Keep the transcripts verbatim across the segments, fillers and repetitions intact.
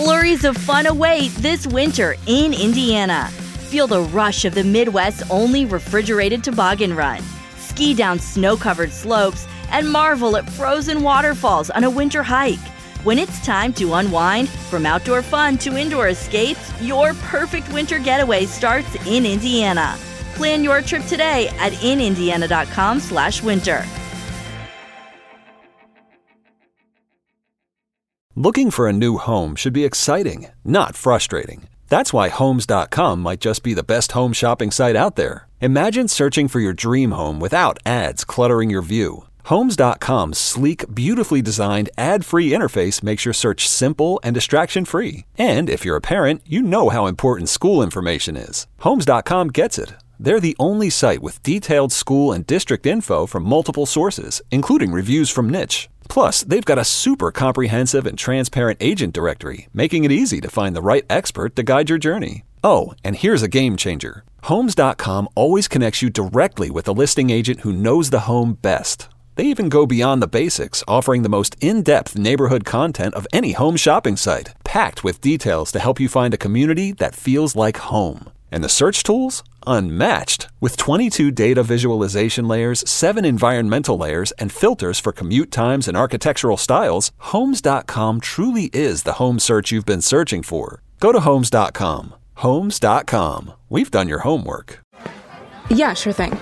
Flurries of fun await this winter in Indiana. Feel the rush of the Midwest's only refrigerated toboggan run. Ski down snow-covered slopes and marvel at frozen waterfalls on a winter hike. When it's time to unwind, from outdoor fun to indoor escapes, your perfect winter getaway starts in Indiana. Plan your trip today at in indiana dot com slash winter. Looking for a new home should be exciting, not frustrating. That's why Homes dot com might just be the best home shopping site out there. Imagine searching for your dream home without ads cluttering your view. Homes dot com's sleek, beautifully designed, ad-free interface makes your search simple and distraction-free. And if you're a parent, you know how important school information is. Homes dot com gets it. They're the only site with detailed school and district info from multiple sources, including reviews from Niche. Plus, they've got a super comprehensive and transparent agent directory, making it easy to find the right expert to guide your journey. Oh, and here's a game changer. Homes dot com always connects you directly with a listing agent who knows the home best. They even go beyond the basics, offering the most in-depth neighborhood content of any home shopping site, packed with details to help you find a community that feels like home. And the search tools? Unmatched. With twenty-two data visualization layers, seven environmental layers, and filters for commute times and architectural styles, Homes dot com truly is the home search you've been searching for. Go to Homes dot com. Homes dot com. We've done your homework. Yeah, sure thing.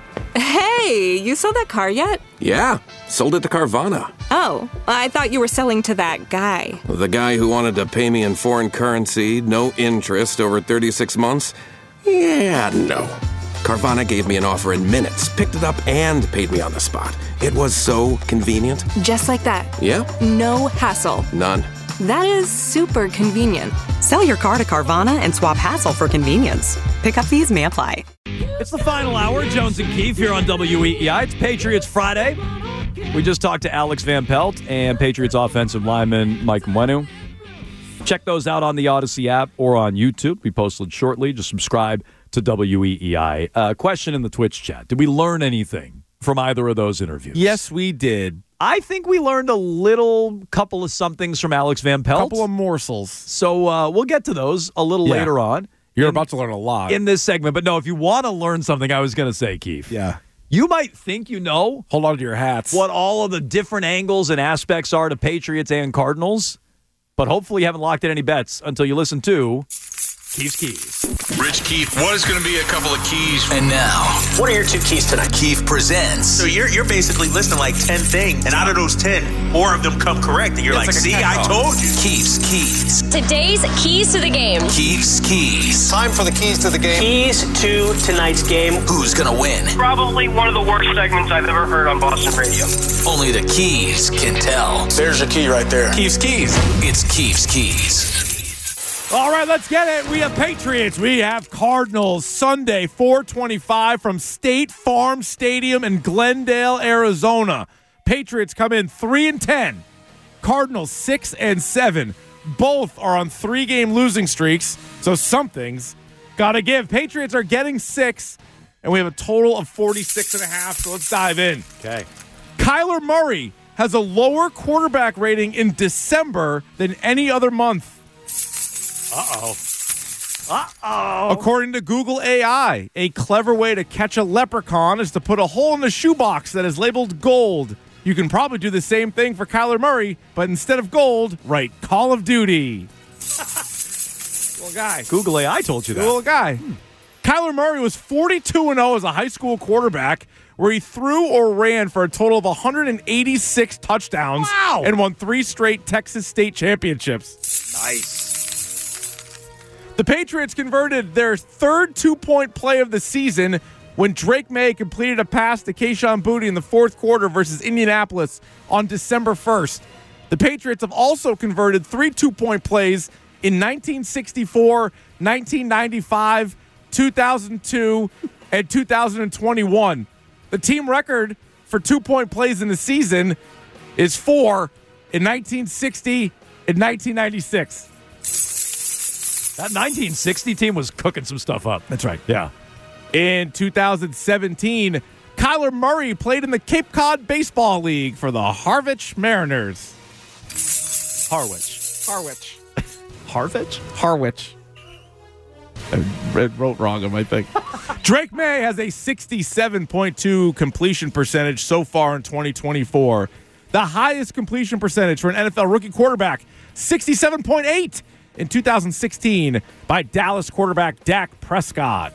Hey, you sold that car yet? Yeah, sold it to Carvana. Oh, I thought you were selling to that guy. The guy who wanted to pay me in foreign currency, no interest, over thirty-six months? Yeah, no. Carvana gave me an offer in minutes, picked it up, and paid me on the spot. It was so convenient. Just like that. Yeah? No hassle. None. That is super convenient. Sell your car to Carvana and swap hassle for convenience. Pickup fees may apply. It's the final hour. Jones and Keefe here on W E E I. It's Patriots Friday. We just talked to Alex Van Pelt and Patriots offensive lineman Mike Mwenu. Check those out on the Odyssey app or on YouTube. We posted shortly. Just subscribe to W E E I. Uh, question in the Twitch chat. Did we learn anything from either of those interviews? Yes, we did. I think we learned a little couple of somethings from Alex Van Pelt. A couple of morsels. So uh, we'll get to those a little yeah. later on. You're in, about to learn a lot. In this segment. But no, if you want to learn something, I was going to say, Keith. Yeah. You might think you know. Hold on to your hats. What all of the different angles and aspects are to Patriots and Cardinals. But hopefully you haven't locked in any bets until you listen to Keith's Keys. Rich Keefe, what is going to be a couple of keys? And now, what are your two keys tonight? Keefe presents. So you're you're basically listing like ten things, and out of those ten, four of them come correct, and you're like, like see, I told you. Keefe's Keys. Today's keys to the game. Keefe's Keys. Time for the keys to the game. Keys to tonight's game. Who's going to win? Probably one of the worst segments I've ever heard on Boston radio. Only the keys can tell. There's your key right there. Keefe's Keys. It's Keefe's Keys. All right, let's get it. We have Patriots. We have Cardinals. Sunday, four twenty-five from State Farm Stadium in Glendale, Arizona. Patriots come in three and ten. Cardinals six and seven. Both are on three-game losing streaks, so something's got to give. Patriots are getting six, and we have a total of forty-six and a half, so let's dive in. Okay. Kyler Murray has a lower quarterback rating in December than any other month. Uh-oh. Uh-oh. According to Google A I, a clever way to catch a leprechaun is to put a hole in the shoebox that is labeled gold. You can probably do the same thing for Kyler Murray, but instead of gold, write Call of Duty. Little guy. Google A I told you that. Little guy. Hmm. Kyler Murray was forty-two and oh as a high school quarterback, where he threw or ran for a total of one hundred eighty-six touchdowns wow. and won three straight Texas state championships. Nice. The Patriots converted their third two-point play of the season when Drake May completed a pass to Kayshon Boutte in the fourth quarter versus Indianapolis on December first. The Patriots have also converted three two-point plays in nineteen sixty-four, nineteen ninety-five, two thousand two, and two thousand twenty-one. The team record for two-point plays in the season is four in nineteen sixty and nineteen ninety-six. That nineteen sixty team was cooking some stuff up. That's right. Yeah. In two thousand seventeen, Kyler Murray played in the Cape Cod Baseball League for the Harwich Mariners. Harwich. Harwich. Harwich? Harwich. I wrote wrong on my thing. Drake May has a sixty-seven point two completion percentage so far in twenty twenty-four. The highest completion percentage for an N F L rookie quarterback, sixty-seven point eight in two thousand sixteen by Dallas quarterback Dak Prescott.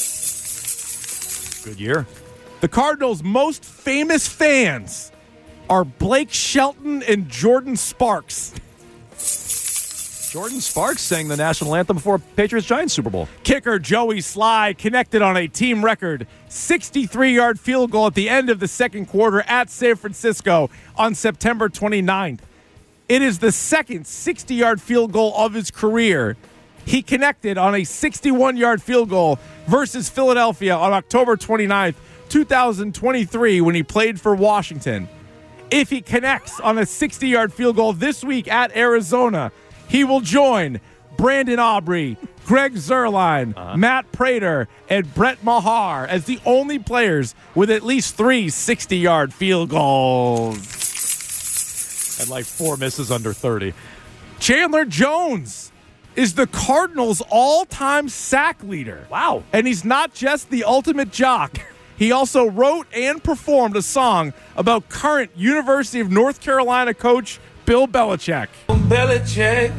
Good year. The Cardinals' most famous fans are Blake Shelton and Jordan Sparks. Jordan Sparks sang the national anthem before Patriots-Giants Super Bowl. Kicker Joey Sly connected on a team record sixty-three-yard field goal at the end of the second quarter at San Francisco on September twenty-ninth. It is the second sixty-yard field goal of his career. He connected on a sixty-one-yard field goal versus Philadelphia on October twenty-ninth, two thousand twenty-three, when he played for Washington. If he connects on a sixty-yard field goal this week at Arizona, he will join Brandon Aubrey, Greg Zuerlein, uh-huh. Matt Prater, and Brett Maher as the only players with at least three sixty-yard field goals. And like four misses under thirty. Chandler Jones is the Cardinals' all-time sack leader. Wow. And he's not just the ultimate jock. He also wrote and performed a song about current University of North Carolina coach Bill Belichick. Belichick,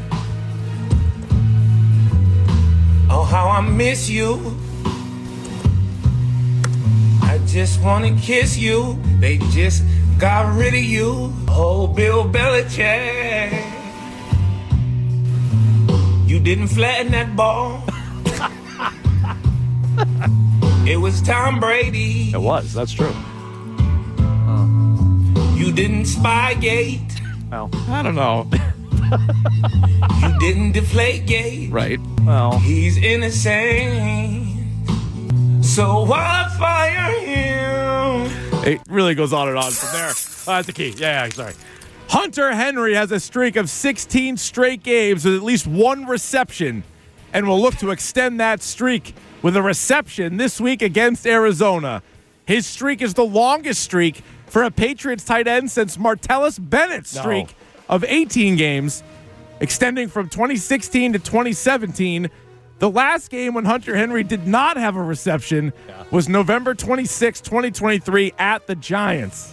oh, how I miss you. I just want to kiss you. They just got rid of you. Oh, Bill Belichick, you didn't flatten that ball. It was Tom Brady. It was, that's true. You didn't Spygate. Well, I don't know. You didn't deflate gate. Right. Well, he's innocent. So why fire him? It really goes on and on from there. Oh, that's the key. Yeah, yeah, sorry. Hunter Henry has a streak of sixteen straight games with at least one reception and will look to extend that streak with a reception this week against Arizona. His streak is the longest streak for a Patriots tight end since Martellus Bennett's No. streak of eighteen games, extending from twenty sixteen to twenty seventeen. The last game when Hunter Henry did not have a reception yeah. was November twenty-sixth, twenty twenty-three at the Giants.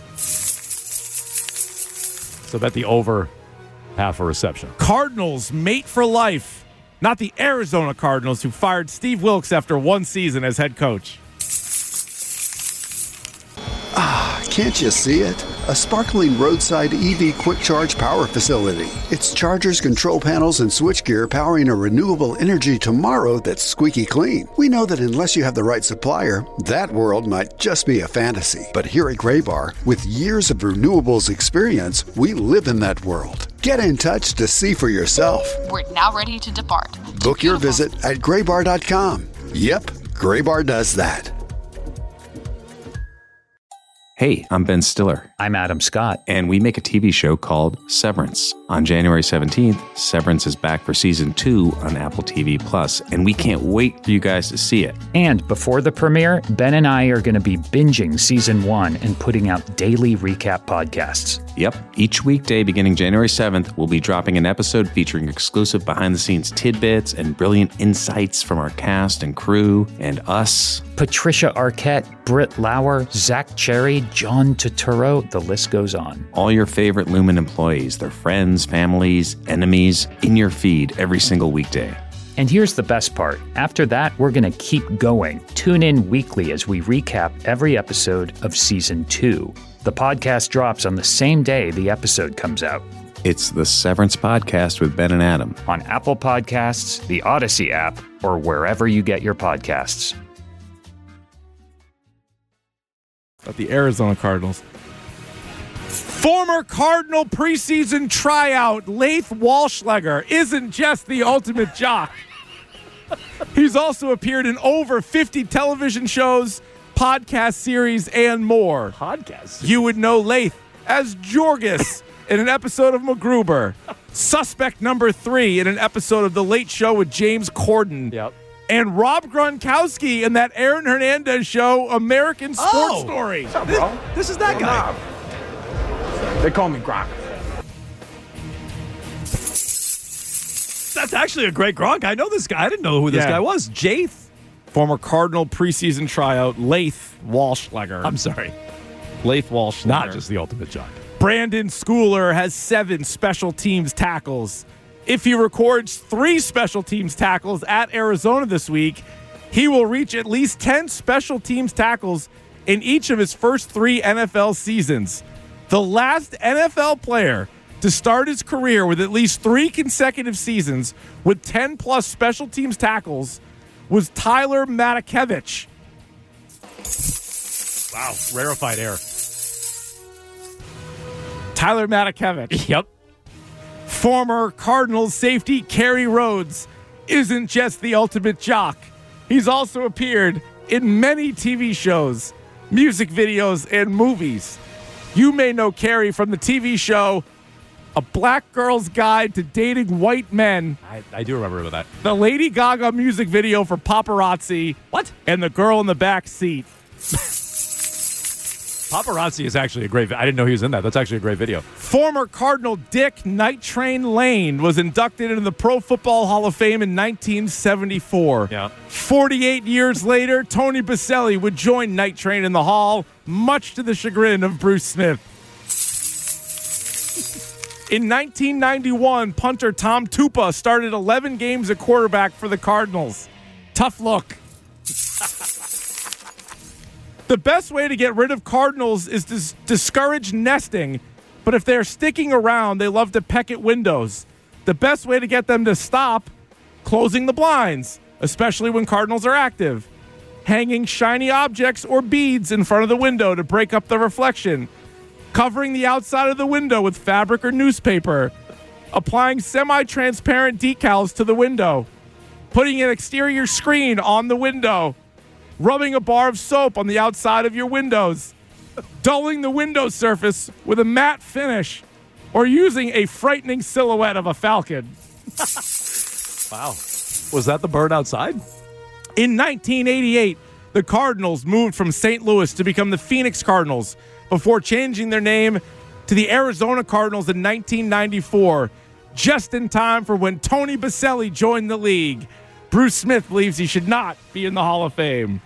So bet the over half a reception. Cardinals mate for life. Not the Arizona Cardinals, who fired Steve Wilkes after one season as head coach. Ah, can't you see it? A sparkling roadside E V quick charge power facility. It's chargers, control panels, and switchgear powering a renewable energy tomorrow that's squeaky clean. We know that unless you have the right supplier, that world might just be a fantasy. But here at Graybar, with years of renewables experience, we live in that world. Get in touch to see for yourself. We're now ready to depart. Book your visit at graybar dot com. Yep, Graybar does that. Hey, I'm Ben Stiller. I'm Adam Scott. And we make a T V show called Severance. On January seventeenth, Severance is back for season two on Apple T V Plus, and we can't wait for you guys to see it. And before the premiere, Ben and I are going to be binging season one and putting out daily recap podcasts. Yep. Each weekday beginning January seventh, we'll be dropping an episode featuring exclusive behind-the-scenes tidbits and brilliant insights from our cast and crew and us. Patricia Arquette, Britt Lauer, Zach Cherry, John Turturro, the list goes on. All your favorite Lumen employees, their friends, families, enemies, in your feed every single weekday. And here's the best part. After that, we're going to keep going. Tune in weekly as we recap every episode of season two. The podcast drops on the same day the episode comes out. It's the Severance Podcast with Ben and Adam. On Apple Podcasts, the Odyssey app, or wherever you get your podcasts. At the Arizona Cardinals. Former Cardinal preseason tryout Leith Walschlager isn't just the ultimate jock. He's also appeared in over fifty television shows, podcast series, and more. Podcasts? You would know Leith as Jorgis in an episode of MacGruber, suspect number three in an episode of The Late Show with James Corden. Yep. And Rob Gronkowski in that Aaron Hernandez show, American Sports oh, Story. What's up, bro? This, this is that guy. They call me Gronk. that's actually a great Gronk. I know this guy. I didn't know who this Yeah. guy was. Jaith. Former Cardinal preseason tryout, Laith Walschlager. I'm sorry. Laith Walschlager. Not just the ultimate jock. Brandon Schooler has seven special teams tackles. If he records three special teams tackles at Arizona this week, he will reach at least ten special teams tackles in each of his first three N F L seasons. The last N F L player to start his career with at least three consecutive seasons with ten plus special teams tackles was Tyler Matakevich. Wow, rarefied air. Tyler Matakevich. Yep. Former Cardinals safety Kerry Rhodes isn't just the ultimate jock. He's also appeared in many T V shows, music videos, and movies. You may know Kerry from the T V show A Black Girl's Guide to Dating White Men, I, I do remember that. the Lady Gaga music video for Paparazzi, What? and The Girl in the Back Seat. Paparazzi is actually a great. I didn't know he was in that. That's actually a great video. Former Cardinal Dick Night Train Lane was inducted into the Pro Football Hall of Fame in nineteen seventy-four. Yeah. forty-eight years later, Tony Baselli would join Night Train in the Hall, much to the chagrin of Bruce Smith. In nineteen ninety-one, punter Tom Tupa started eleven games at quarterback for the Cardinals. Tough look. The best way to get rid of Cardinals is to s- discourage nesting, but if they're sticking around, they love to peck at windows. The best way to get them to stop, closing the blinds, especially when Cardinals are active. Hanging shiny objects or beads in front of the window to break up the reflection. Covering the outside of the window with fabric or newspaper. Applying semi-transparent decals to the window. Putting an exterior screen on the window. Rubbing a bar of soap on the outside of your windows, dulling the window surface with a matte finish, or using a frightening silhouette of a falcon. Wow. Was that the bird outside? In nineteen eighty-eight, the Cardinals moved from Saint Louis to become the Phoenix Cardinals before changing their name to the Arizona Cardinals in nineteen ninety-four, just in time for when Tony Baselli joined the league. Bruce Smith believes he should not be in the Hall of Fame.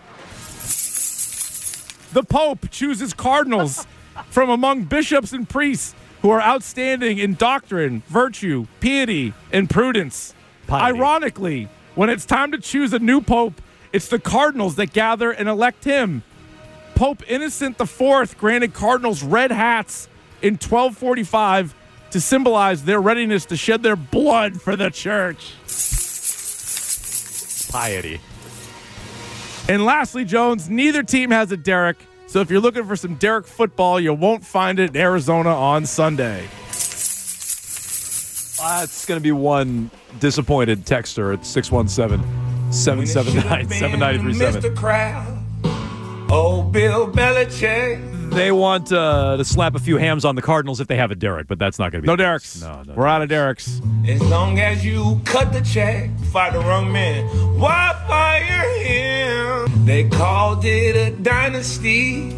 The Pope chooses Cardinals from among bishops and priests who are outstanding in doctrine, virtue, piety, and prudence. Piety. Ironically, when it's time to choose a new pope, it's the Cardinals that gather and elect him. Pope Innocent the Fourth granted Cardinals red hats in twelve forty-five to symbolize their readiness to shed their blood for the church. Piety. And lastly, Jones, neither team has a Derek, so if you're looking for some Derek football, you won't find it in Arizona on Sunday. Uh, it's going to be one disappointed texter at six one seven, seven seven nine, seven nine three seven. Mister Crowd, oh Bill Belichick. They want uh, to slap a few hams on the Cardinals if they have a Derek, but that's not going to be No the Dereks. case. No, no. We're out of Dereks. As long as you cut the check, fight the wrong man. Why fire him? They called it a dynasty.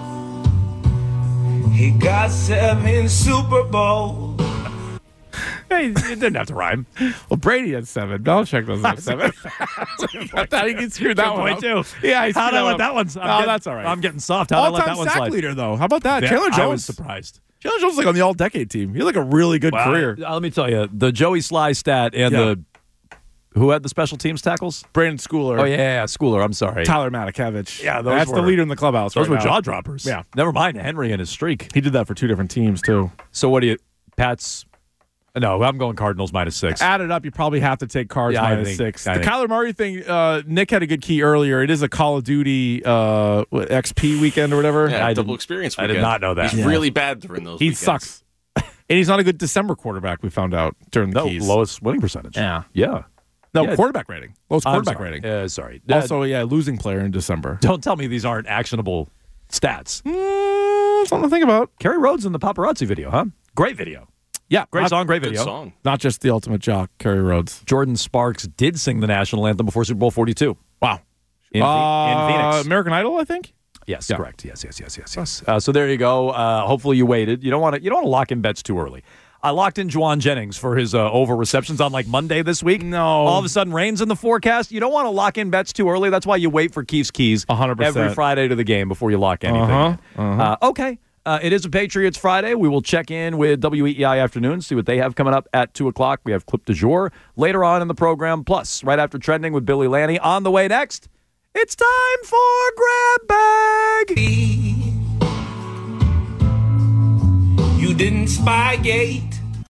He got seven Super Bowls. Hey, it didn't have to rhyme. Well, Brady had seven. Belichick doesn't have seven. I thought he could screw that Good one point, up. too. Yeah, he How'd screwed I let up. that one? I'm Oh, getting, that's all right. I'm getting soft. How'd I let All-time that one sack slide? leader, though. How about that? Yeah, Chandler Jones. I was surprised. Chandler Jones was like on the all-decade team. He had like a really good Well, career. uh, let me tell you, the Joey Sly stat and Yeah. the who had the special teams tackles? Brandon Schooler. Oh yeah, yeah, Schooler. I'm sorry. Tyler Matakevich. Yeah, those that's were, the leader in the clubhouse. Those right were now. jaw droppers. Yeah. Never mind Henry and his streak. He did that for two different teams too. So what do you, Pat's? No, I'm going Cardinals minus six. Added up, you probably have to take Cards Yeah, I minus think- six. I the think. Kyler Murray thing, uh, Nick had a good key earlier. It is a Call of Duty uh, what, X P weekend or whatever. Yeah, I double didn't- experience I weekend. did not know that. He's Yeah. really bad during those He weekends. sucks. And he's not a good December quarterback, we found out during the No, keys. lowest winning percentage. Yeah. Yeah. No, Yeah. quarterback rating. Lowest I'm quarterback sorry. rating. Uh, sorry. Also, yeah, losing player in December. Don't tell me these aren't actionable stats. Mm, something to think about. Kerry Rhodes in the paparazzi video, huh? Great video. Yeah, Great not, song, great Good video. song. Not just the ultimate jock, Kerry Rhodes. Jordan Sparks did sing the national anthem before Super Bowl forty-two. Wow. In, Phe- Uh, in Phoenix. American Idol, I think. Yes, Yeah. correct. Yes, yes, yes, yes, yes. Uh, so there you go. Uh, hopefully you waited. You don't want to. You don't want to lock in bets too early. I locked in Juwan Jennings for his uh, over receptions on like Monday this week. No. All of a sudden, rain's in the forecast. You don't want to lock in bets too early. That's why you wait for Keith's Keys one hundred percent. every Friday to the game before you lock anything. Uh-huh. Uh-huh. Uh, okay. Uh, it is a Patriots Friday. We will check in with W E E I Afternoon, see what they have coming up at two o'clock. We have Clip du Jour later on in the program. Plus, right after Trending with Billy Lanny. On the way next, it's time for Grab Bag. You didn't Spygate.